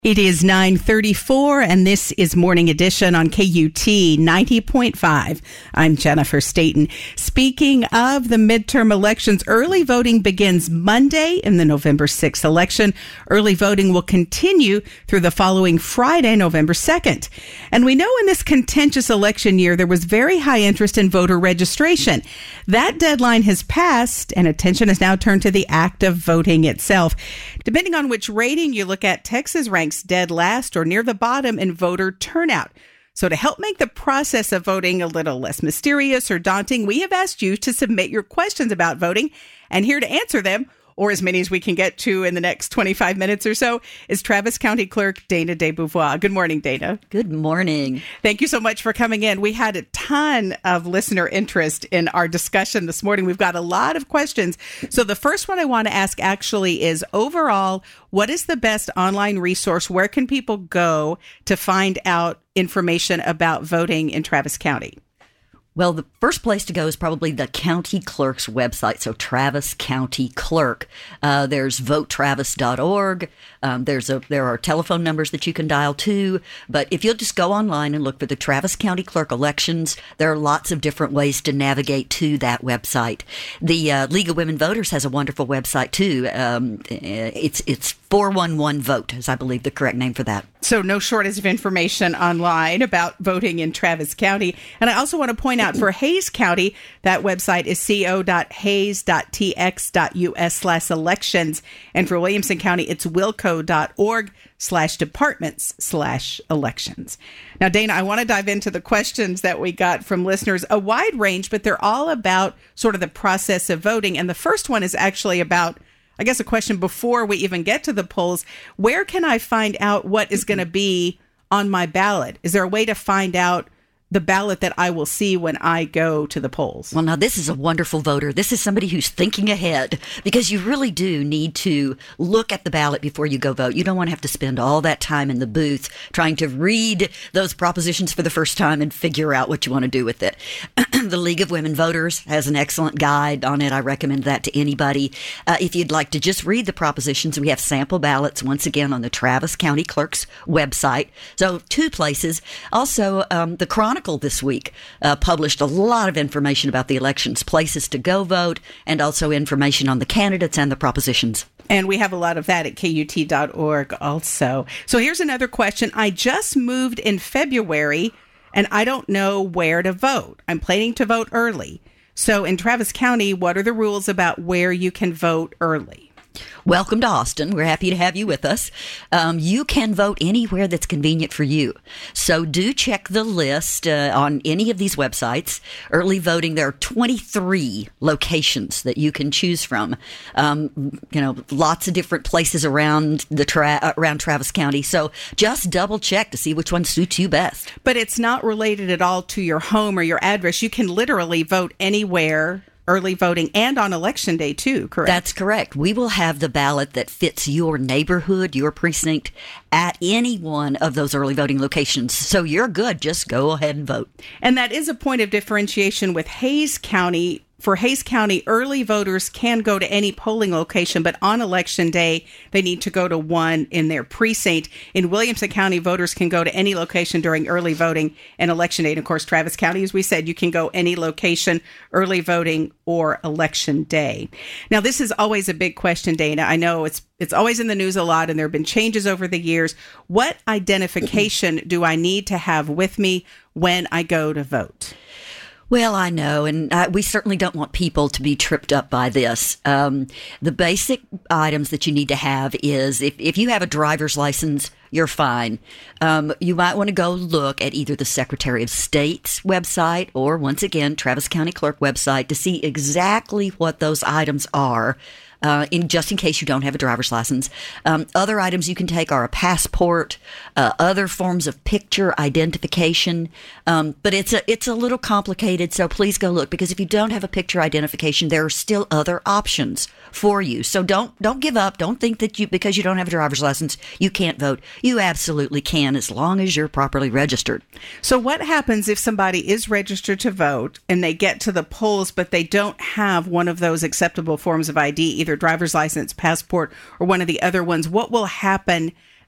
It is 9:34, and this is Morning Edition on KUT 90.5. I'm Jennifer Staten. Speaking of the midterm elections, early voting begins Monday in the November 6th election. Early voting will continue through the following Friday, November 2nd. And we know in this contentious election year, there was very high interest in voter registration. That deadline has passed, and attention is now turned to the act of voting itself. Depending on which rating you look at, Texas ranks dead last or near the bottom in voter turnout. So to help make the process of voting a little less mysterious or daunting, we have asked you to submit your questions about voting, and here to answer them, or as many as we can get to in the next 25 minutes or so, is Travis County Clerk Dana DeBeauvoir. Good morning, Dana. Good morning. Thank you so much for coming in. We had a ton of listener interest in our discussion this morning. We've got a lot of questions. So the first one I want to ask actually is, overall, what is the best online resource? Where can people go to find out information about voting in Travis County? Well, the first place to go is probably the county clerk's website. So Travis County Clerk. There's votetravis.org. There are telephone numbers that you can dial too. But if you'll just go online and look for the Travis County Clerk elections, there are lots of different ways to navigate to that website. The League of Women Voters has a wonderful website too. It's 411 Vote is, I believe, the correct name for that. So no shortage of information online about voting in Travis County. And I also want to point out for Hays County, that website is co.hays.tx.us/elections. And for Williamson County, it's wilco.org/departments/elections. Now, Dana, I want to dive into the questions that we got from listeners, a wide range, but they're all about sort of the process of voting. And the first one is actually about, I guess, a question before we even get to the polls. Where can I find out what is going to be on my ballot? Is there a way to find out the ballot that I will see when I go to the polls? Well, now this is a wonderful voter. This is somebody who's thinking ahead, because you really do need to look at the ballot before you go vote. You don't want to have to spend all that time in the booth trying to read those propositions for the first time and figure out what you want to do with it. The League of Women Voters has an excellent guide on it. I recommend that to anybody. If you'd like to just read the propositions, we have sample ballots once again on the Travis County Clerk's website. So two places. Also, the Chronicle this week published a lot of information about the elections, places to go vote, and also information on the candidates and the propositions. And we have a lot of that at KUT.org also. So here's another question. I just moved in February, and I don't know where to vote. I'm planning to vote early. So in Travis County, what are the rules about where you can vote early? Welcome to Austin. We're happy to have you with us. You can vote anywhere that's convenient for you. So do check the list on any of these websites. Early voting, there are 23 locations that you can choose from. Lots of different places around around Travis County. So just double check to see which one suits you best. But it's not related at all to your home or your address. You can literally vote anywhere. Early voting and on election day too, correct? That's correct. We will have the ballot that fits your neighborhood, your precinct, at any one of those early voting locations. So you're good. Just go ahead and vote. And that is a point of differentiation with Hays County. For Hays County, early voters can go to any polling location, but on election day, they need to go to one in their precinct. In Williamson County, voters can go to any location during early voting and election day. And of course, Travis County, as we said, you can go any location, early voting or election day. Now, this is always a big question, Dana. I know it's always in the news a lot, and there have been changes over the years. What identification do I need to have with me when I go to vote? Well, I know, and we certainly don't want people to be tripped up by this. The basic items that you need to have is, if you have a driver's license, you're fine. You might want to go look at either the Secretary of State's website or, once again, Travis County Clerk website to see exactly what those items are. Just in case you don't have a driver's license. Other items you can take are a passport, other forms of picture identification. But it's a little complicated, so please go look, because if you don't have a picture identification, there are still other options for you. So don't give up. Don't think that because you don't have a driver's license, you can't vote. You absolutely can, as long as you're properly registered. So what happens if somebody is registered to vote and they get to the polls, but they don't have one of those acceptable forms of ID, either driver's license, passport, or one of the other ones? What will happen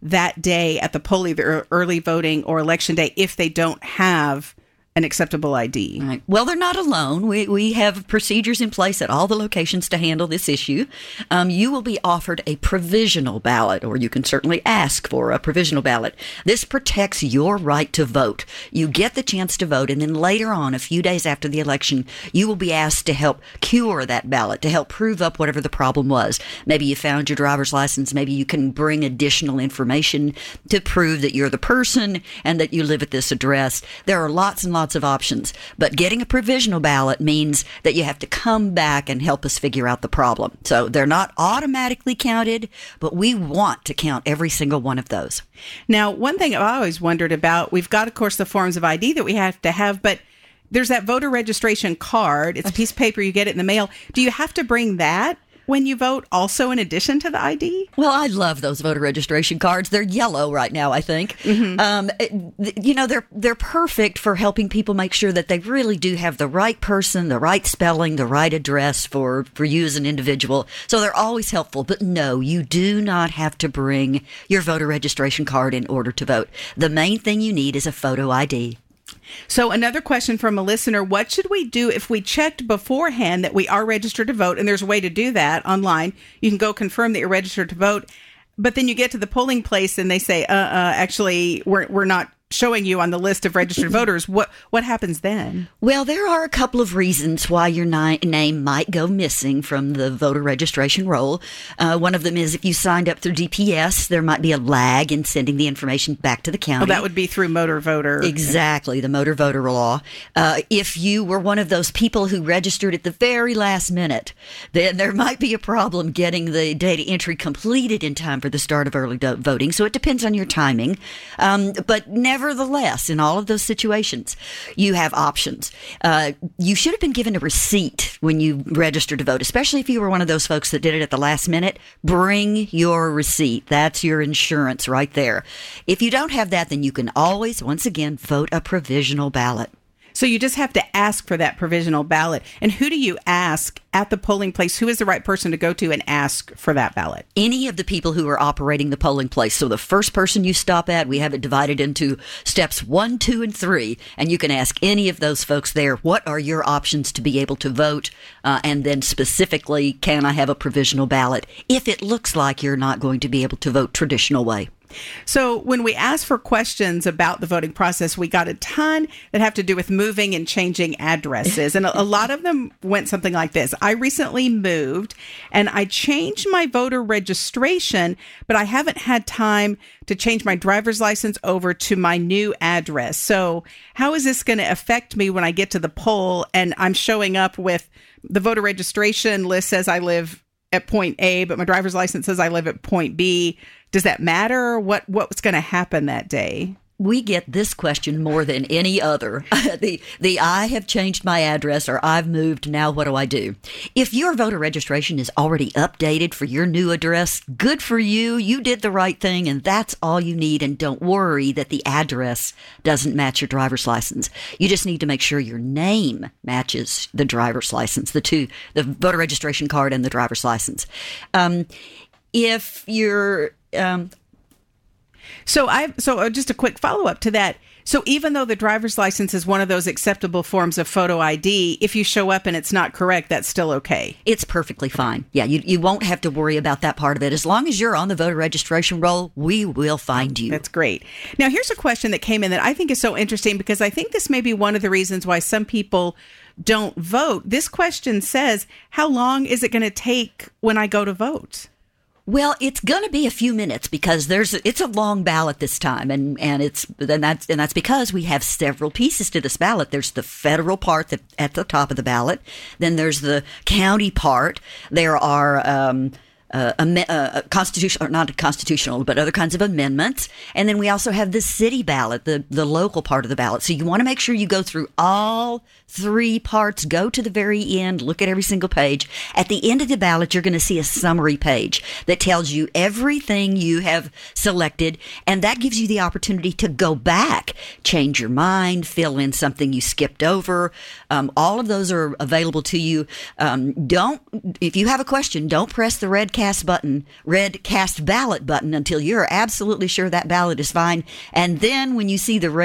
that day at the poll, either early voting or election day, if they don't have an acceptable ID. Right. Well, they're not alone. We have procedures in place at all the locations to handle this issue. You will be offered a provisional ballot, or you can certainly ask for a provisional ballot. This protects your right to vote. You get the chance to vote, and then later on, a few days after the election, you will be asked to help cure that ballot, to help prove up whatever the problem was. Maybe you found your driver's license. Maybe you can bring additional information to prove that you're the person and that you live at this address. There are lots and lots of options, but getting a provisional ballot means that you have to come back and help us figure out the problem. So they're not automatically counted, but we want to count every single one of those. Now, one thing I've always wondered about, we've got, of course, the forms of ID that we have to have, but there's that voter registration card. It's a piece of paper, you get it in the mail. Do you have to bring that when you vote also in addition to the ID? Well, I love those voter registration cards. They're yellow right now, I think. They're perfect for helping people make sure that they really do have the right person, the right spelling, the right address for you as an individual. So they're always helpful. But no, you do not have to bring your voter registration card in order to vote. The main thing you need is a photo ID. So another question from a listener, what should we do if we checked beforehand that we are registered to vote? And there's a way to do that online. You can go confirm that you're registered to vote, but then you get to the polling place and they say, actually, we're not showing you on the list of registered voters. What happens then? Well, there are a couple of reasons why your name might go missing from the voter registration roll. One of them is if you signed up through DPS, there might be a lag in sending the information back to the county. Oh, that would be through motor voter. Exactly, the motor voter law. If you were one of those people who registered at the very last minute, then there might be a problem getting the data entry completed in time for the start of early voting. So it depends on your timing. But nevertheless, in all of those situations, you have options. You should have been given a receipt when you registered to vote, especially if you were one of those folks that did it at the last minute. Bring your receipt. That's your insurance right there. If you don't have that, then you can always, once again, vote a provisional ballot. So you just have to ask for that provisional ballot. And who do you ask at the polling place? Who is the right person to go to and ask for that ballot? Any of the people who are operating the polling place. So the first person you stop at, we have it divided into steps 1, 2, and 3. And you can ask any of those folks there, what are your options to be able to vote? And then specifically, can I have a provisional ballot if it looks like you're not going to be able to vote traditional way? So when we asked for questions about the voting process, we got a ton that have to do with moving and changing addresses. And a lot of them went something like this. I recently moved and I changed my voter registration, but I haven't had time to change my driver's license over to my new address. So how is this going to affect me when I get to the poll and I'm showing up with the voter registration list says I live at point A, but my driver's license says I live at point B? Does that matter? What's going to happen that day? We get this question more than any other. The I have changed my address or I've moved, now what do I do? If your voter registration is already updated for your new address, good for you. You did the right thing and that's all you need. And don't worry that the address doesn't match your driver's license. You just need to make sure your name matches the driver's license, the voter registration card and the driver's license. If you're So just a quick follow-up to that. So even though the driver's license is one of those acceptable forms of photo ID, if you show up and it's not correct, that's still okay? It's perfectly fine. Yeah, you won't have to worry about that part of it. As long as you're on the voter registration roll, we will find you. That's great. Now, here's a question that came in that I think is so interesting because I think this may be one of the reasons why some people don't vote. This question says, how long is it going to take when I go to vote? Well, it's going to be a few minutes because it's a long ballot this time, and that's because we have several pieces to this ballot. There's the federal part at the top of the ballot, then there's the county part. There are constitutional, or not constitutional, but other kinds of amendments. And then we also have the city ballot, the local part of the ballot. So you want to make sure you go through all three parts, go to the very end, look at every single page. At the end of the ballot, you're going to see a summary page that tells you everything you have selected. And that gives you the opportunity to go back, change your mind, fill in something you skipped over. All of those are available to you. If you have a question, don't press the red cast cast ballot button until you're absolutely sure that ballot is fine. And then when you see the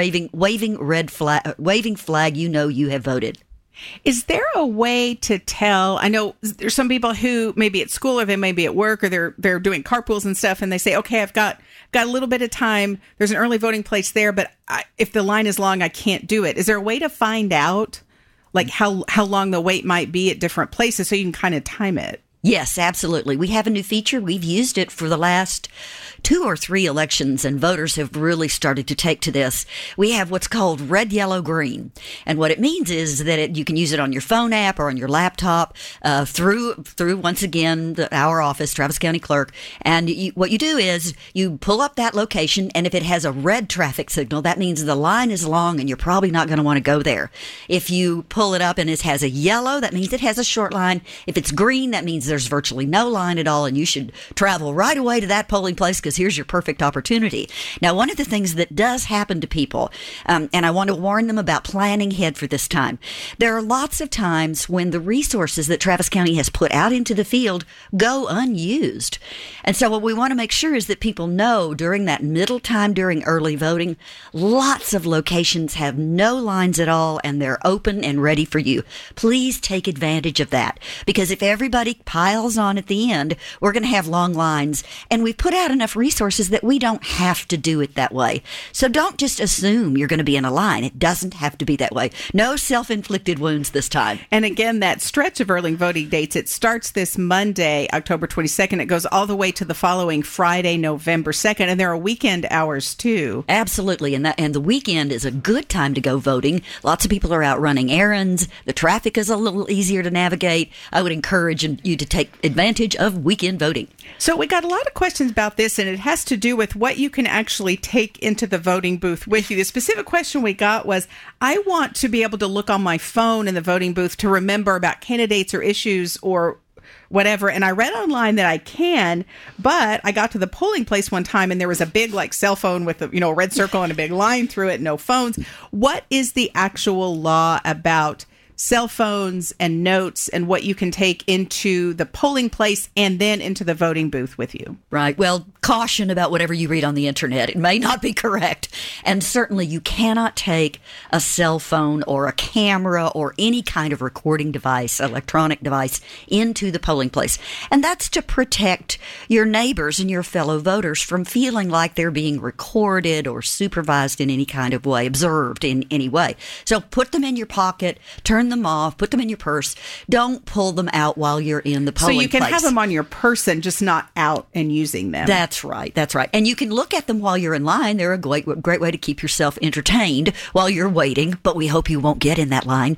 waving flag, you know you have voted. Is there a way to tell? I know there's some people who maybe at school or they may be at work or they're doing carpools and stuff, and they say, okay, I've got a little bit of time. There's an early voting place there, but if the line is long, I can't do it. Is there a way to find out like how long the wait might be at different places so you can kind of time it? Yes, absolutely. We have a new feature. We've used it for the last 2 or 3 elections, and voters have really started to take to this. We have what's called red, yellow, green. And what it means is that you can use it on your phone app or on your laptop through once again, our office, Travis County Clerk. And what you do is you pull up that location, and if it has a red traffic signal, that means the line is long and you're probably not going to want to go there. If you pull it up and it has a yellow, that means it has a short line. If it's green, that means there's virtually no line at all, and you should travel right away to that polling place because here's your perfect opportunity. Now, one of the things that does happen to people, and I want to warn them about planning ahead for this time, there are lots of times when the resources that Travis County has put out into the field go unused. And so what we want to make sure is that people know during that middle time during early voting, lots of locations have no lines at all, and they're open and ready for you. Please take advantage of that, because if everybody piles on at the end, we're going to have long lines, and we've put out enough resources that we don't have to do it that way. So don't just assume you're going to be in a line. It doesn't have to be that way. No self-inflicted wounds this time. And again, that stretch of early voting dates, it starts this Monday, October 22nd. It goes all the way to the following Friday, November 2nd, and there are weekend hours too. Absolutely, and the weekend is a good time to go voting. Lots of people are out running errands. The traffic is a little easier to navigate. I would encourage you to take advantage of weekend voting. So we got a lot of questions about this, and it has to do with what you can actually take into the voting booth with you. The specific question we got was, I want to be able to look on my phone in the voting booth to remember about candidates or issues or whatever. And I read online that I can, but I got to the polling place one time and there was a big cell phone with a red circle and a big line through it, no phones. What is the actual law about cell phones and notes and what you can take into the polling place and then into the voting booth with you? Right. Well, caution about whatever you read on the internet. It may not be correct. And certainly you cannot take a cell phone or a camera or any kind of recording device, electronic device, into the polling place. And that's to protect your neighbors and your fellow voters from feeling like they're being recorded or supervised in any kind of way, observed in any way. So put them in your pocket, turn them off, put them in your purse. Don't pull them out while you're in the polling place. So you can have them on your person, just not out and using them. That's right. That's right. And you can look at them while you're in line. They're a great way to keep yourself entertained while you're waiting, but we hope you won't get in that line.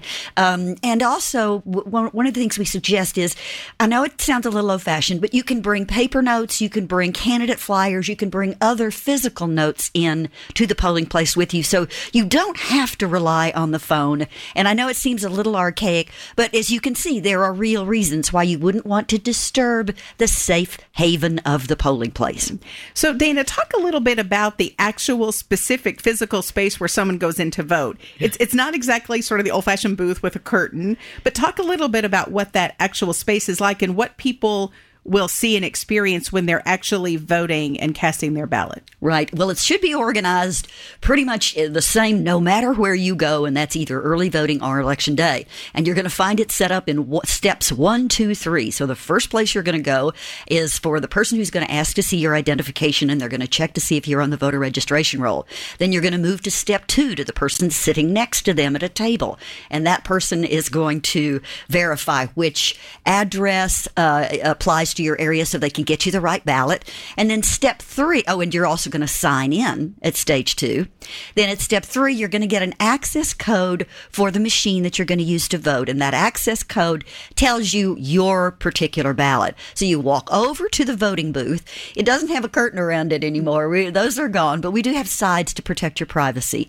And also, one of the things we suggest is, I know it sounds a little old-fashioned, but you can bring paper notes, you can bring candidate flyers, you can bring other physical notes in to the polling place with you, so you don't have to rely on the phone. And I know it seems a little archaic, but as you can see, there are real reasons why you wouldn't want to disturb the safe haven of the polling place. So, Dana, talk a little bit about the actual specific physical space where someone goes in to vote. It's not exactly sort of the old-fashioned booth with a curtain, but talk a little bit about what that actual space is like and what people will see and experience when they're actually voting and casting their ballot. Right. Well, it should be organized pretty much the same no matter where you go, and that's either early voting or election day. And you're going to find it set up in steps 1, 2, 3. So the first place you're going to go is for the person who's going to ask to see your identification, and they're going to check to see if you're on the voter registration roll. Then you're going to move to step 2 to the person sitting next to them at a table. And that person is going to verify which address applies to your area so they can get you the right ballot. And then step 3, and you're also going to sign in at stage 2. Then at step 3, you're going to get an access code for the machine that you're going to use to vote. And that access code tells you your particular ballot. So you walk over to the voting booth. It doesn't have a curtain around it anymore. Those are gone, but we do have sides to protect your privacy.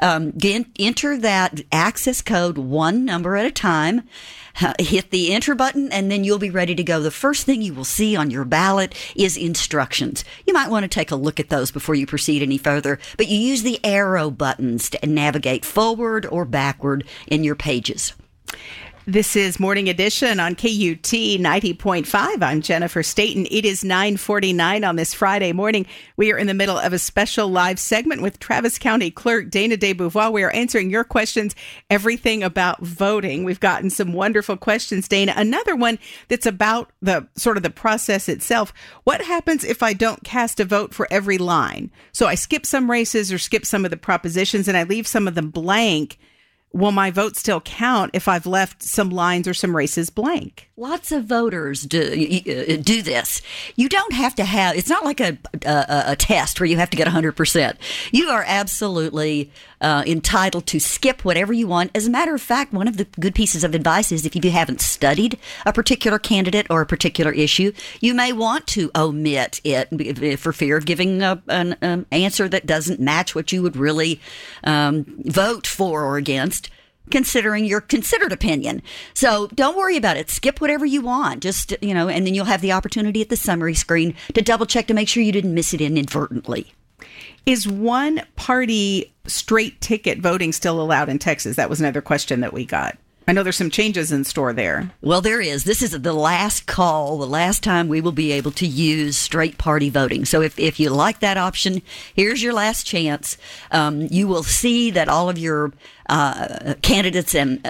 Enter that access code one number at a time. Hit the enter button, and then you'll be ready to go. The first thing you will see on your ballot is instructions. You might want to take a look at those before you proceed any further, but you use the arrow buttons to navigate forward or backward in your pages. This is Morning Edition on KUT 90.5. I'm Jennifer Staten. It is 9:49 on this Friday morning. We are in the middle of a special live segment with Travis County Clerk Dana DeBeauvoir. We are answering your questions, everything about voting. We've gotten some wonderful questions, Dana. Another one that's about the sort of the process itself. What happens if I don't cast a vote for every line? So I skip some races or skip some of the propositions and I leave some of them blank. Will my vote still count if I've left some lines or some races blank? Lots of voters do this. You don't have to have, it's not like a test where you have to get 100%. You are absolutely entitled to skip whatever you want. As a matter of fact, one of the good pieces of advice is if you haven't studied a particular candidate or a particular issue, you may want to omit it for fear of giving an answer that doesn't match what you would really vote for or against, considering your considered opinion. So don't worry about it. Skip whatever you want. Just, and then you'll have the opportunity at the summary screen to double check to make sure you didn't miss it inadvertently. Is one party straight ticket voting still allowed in Texas? That was another question that we got. I know there's some changes in store there. Well, there is. This is the last call, the last time we will be able to use straight party voting. So if you like that option, here's your last chance. You will see that all of your candidates and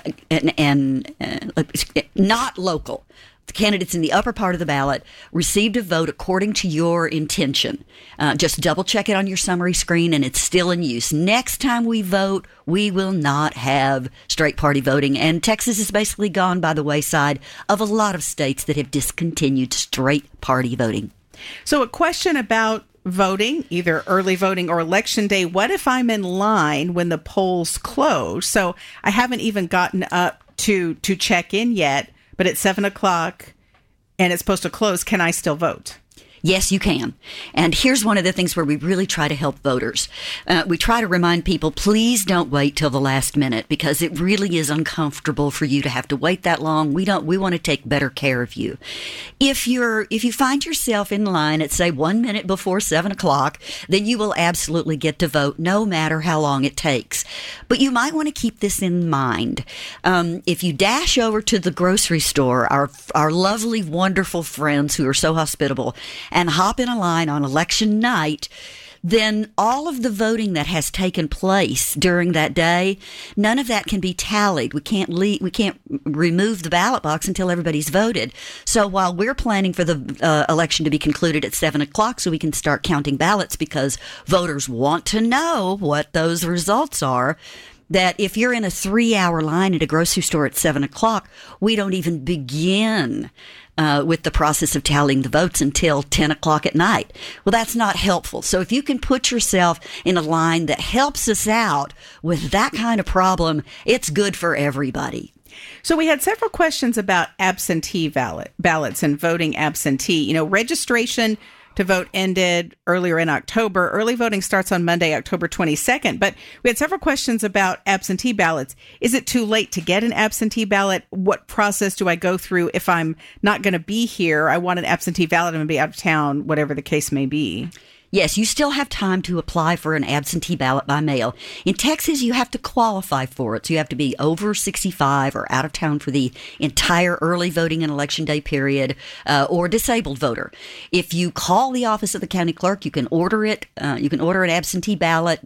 not local, the candidates in the upper part of the ballot received a vote according to your intention. Just double check it on your summary screen and it's still in use. Next time we vote, we will not have straight party voting. And Texas has basically gone by the wayside of a lot of states that have discontinued straight party voting. So a question about voting, either early voting or election day. What if I'm in line when the polls close? So I haven't even gotten up to check in yet, but it's 7 o'clock and it's supposed to close. Can I still vote? Yes, you can. And here's one of the things where we really try to help voters. We try to remind people, please don't wait till the last minute because it really is uncomfortable for you to have to wait that long. We want to take better care of you. If you find yourself in line at, say, 1 minute before 7 o'clock, then you will absolutely get to vote no matter how long it takes. But you might want to keep this in mind. If you dash over to the grocery store, our lovely, wonderful friends who are so hospitable, and hop in a line on election night, then all of the voting that has taken place during that day, none of that can be tallied. We can't remove the ballot box until everybody's voted. So while we're planning for the election to be concluded at 7 o'clock so we can start counting ballots because voters want to know what those results are, that if you're in a 3-hour line at a grocery store at 7 o'clock, we don't even begin with the process of tallying the votes until 10 o'clock at night. Well, that's not helpful. So if you can put yourself in a line that helps us out with that kind of problem, it's good for everybody. So we had several questions about absentee ballots and voting absentee. Registration to vote ended earlier in October. Early voting starts on Monday, October 22nd. But we had several questions about absentee ballots. Is it too late to get an absentee ballot? What process do I go through if I'm not going to be here? I want an absentee ballot. I'm going to be out of town, whatever the case may be. Yes, you still have time to apply for an absentee ballot by mail. In Texas, you have to qualify for it. So you have to be over 65 or out of town for the entire early voting and election day period, or disabled voter. If you call the office of the county clerk, you can order it. You can order an absentee ballot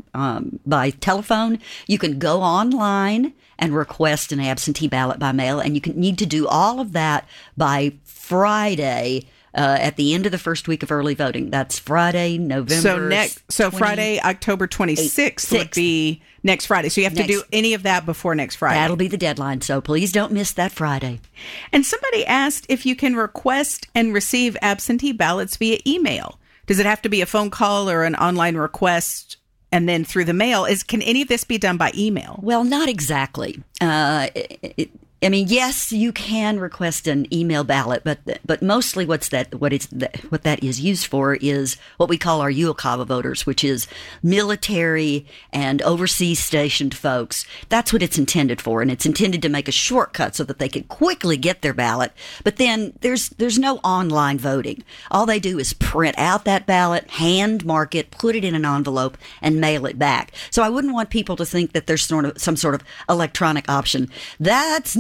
by telephone. You can go online and request an absentee ballot by mail. And you need to do all of that by Friday, at the end of the first week of early voting. That's Friday, November. So Friday, October 26th would be next Friday. So you have to do any of that before next Friday. That'll be the deadline. So please don't miss that Friday. And somebody asked if you can request and receive absentee ballots via email. Does it have to be a phone call or an online request and then through the mail? Can any of this be done by email? Well, not exactly. Yes, you can request an email ballot, but mostly what that is used for is what we call our UOCAVA voters, which is military and overseas stationed folks. That's what it's intended for, and it's intended to make a shortcut so that they can quickly get their ballot. But then there's no online voting. All they do is print out that ballot, hand mark it, put it in an envelope, and mail it back. So I wouldn't want people to think that there's some sort of electronic option. That's not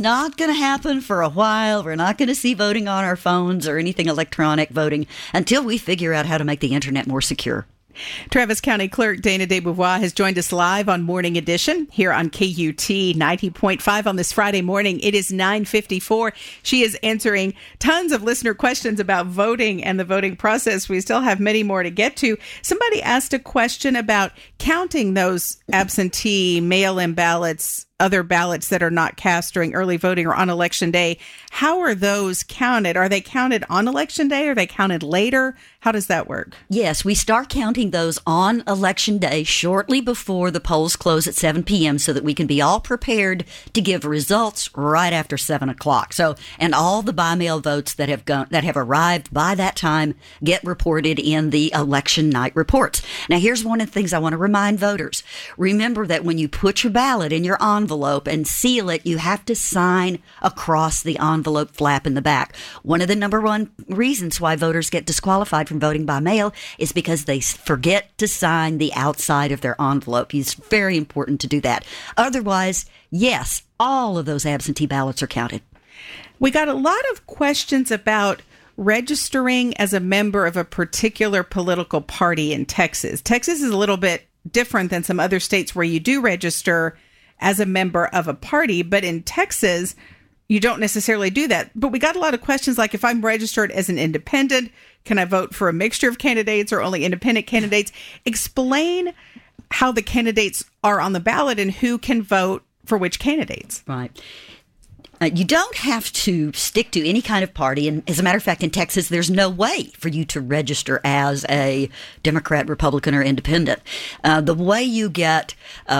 not going to happen for a while. We're not going to see voting on our phones or anything electronic voting until we figure out how to make the internet more secure. Travis County Clerk Dana DeBevoise has joined us live on Morning Edition here on KUT 90.5 on this Friday morning. It is 9:54. She is answering tons of listener questions about voting and the voting process. We still have many more to get to. Somebody asked a question about counting those absentee mail-in ballots, other ballots that are not cast during early voting or on Election Day. How are those counted? Are they counted on Election Day? Or are they counted later? How does that work? Yes, we start counting those on Election Day shortly before the polls close at 7 p.m. so that we can be all prepared to give results right after 7 o'clock. So, and all the by-mail votes that have arrived by that time get reported in the election night reports. Now, here's one of the things I want to remind voters. Remember that when you put your ballot in your envelope and seal it, you have to sign across the envelope flap in the back. One of the number one reasons why voters get disqualified from voting by mail is because they forget to sign the outside of their envelope. It's very important to do that. Otherwise, yes, all of those absentee ballots are counted. We got a lot of questions about registering as a member of a particular political party in Texas. Texas is a little bit different than some other states where you do register as a member of a party, but in Texas, you don't necessarily do that. But we got a lot of questions like, if I'm registered as an independent, can I vote for a mixture of candidates or only independent candidates? Explain how the candidates are on the ballot and who can vote for which candidates. Right. You don't have to stick to any kind of party. And as a matter of fact, in Texas, there's no way for you to register as a Democrat, Republican, or independent. The way you get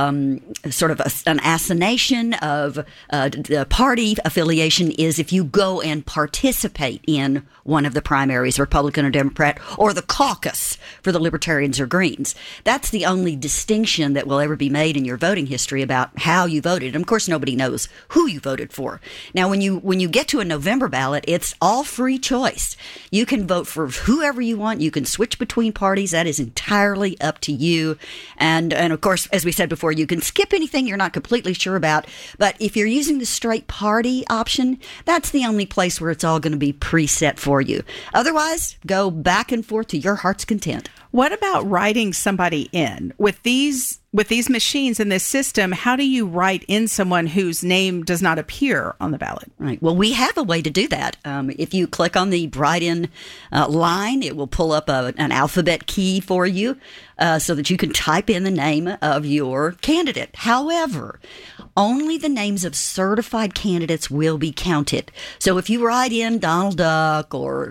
sort of an assignation of party affiliation is if you go and participate in one of the primaries, Republican or Democrat, or the caucus for the Libertarians or Greens. That's the only distinction that will ever be made in your voting history about how you voted. And of course, nobody knows who you voted for. Now, when you get to a November ballot, it's all free choice. You can vote for whoever you want. You can switch between parties. That is entirely up to you. And of course, as we said before, you can skip anything you're not completely sure about. But if you're using the straight party option, that's the only place where it's all going to be preset for you. Otherwise, go back and forth to your heart's content. What about writing somebody in? With these machines and this system, how do you write in someone whose name does not appear on the ballot? Right. Well, we have a way to do that. If you click on the write in line, it will pull up an alphabet key for you so that you can type in the name of your candidate. However, only the names of certified candidates will be counted. So if you write in Donald Duck or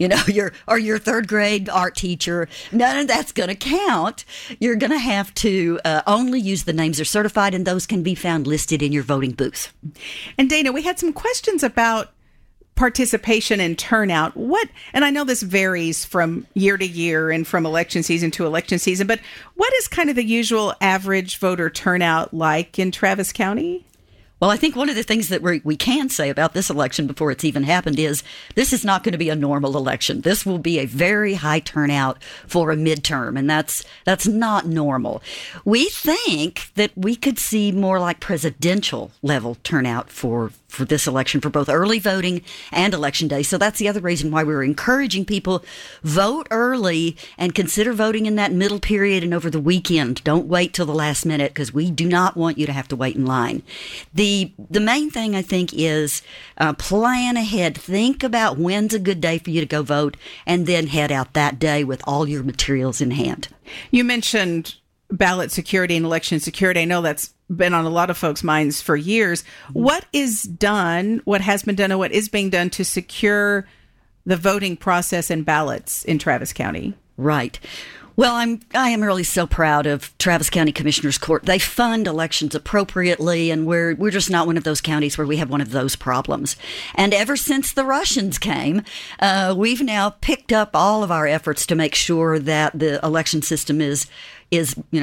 your third grade art teacher, none of that's going to count. You're going to have to only use the names that are certified, and those can be found listed in your voting booth. And Dana, we had some questions about participation and turnout. And I know this varies from year to year and from election season to election season, but what is kind of the usual average voter turnout like in Travis County? Well, I think one of the things that we can say about this election before it's even happened is this is not going to be a normal election. This will be a very high turnout for a midterm, and that's not normal. We think that we could see more like presidential level turnout for this election for both early voting and election day. So that's the other reason why we're encouraging people vote early and consider voting in that middle period and over the weekend. Don't wait till the last minute because we do not want you to have to wait in line. The main thing, I think, is plan ahead. Think about when's a good day for you to go vote and then head out that day with all your materials in hand. You mentioned ballot security and election security. I know that's been on a lot of folks' minds for years. What has been done, and what is being done to secure the voting process and ballots in Travis County? Right. Well, I am really so proud of Travis County Commissioners Court. They fund elections appropriately, and we're just not one of those counties where we have one of those problems. And ever since the Russians came, we've now picked up all of our efforts to make sure that the election system is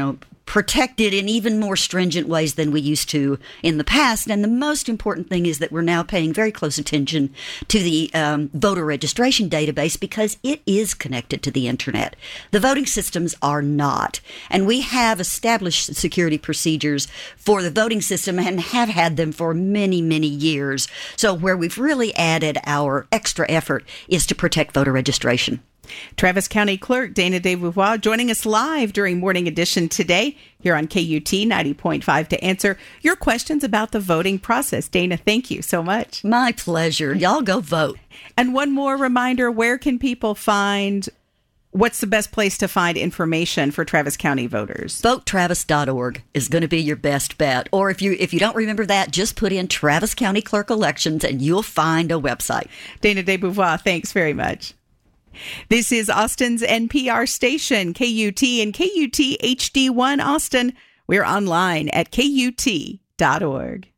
protected in even more stringent ways than we used to in the past. And the most important thing is that we're now paying very close attention to the voter registration database because it is connected to the internet. The voting systems are not. And we have established security procedures for the voting system and have had them for many, many years. So where we've really added our extra effort is to protect voter registration. Travis County Clerk Dana DeBevoise joining us live during Morning Edition today here on KUT 90.5 to answer your questions about the voting process. Dana, thank you so much. My pleasure. Y'all go vote. And one more reminder, where can people find, what's the best place to find information for Travis County voters? VoteTravis.org is going to be your best bet. Or if you don't remember that, just put in Travis County Clerk Elections and you'll find a website. Dana DeBevoise, thanks very much. This is Austin's NPR station, KUT and KUT HD1 Austin. We're online at KUT.org.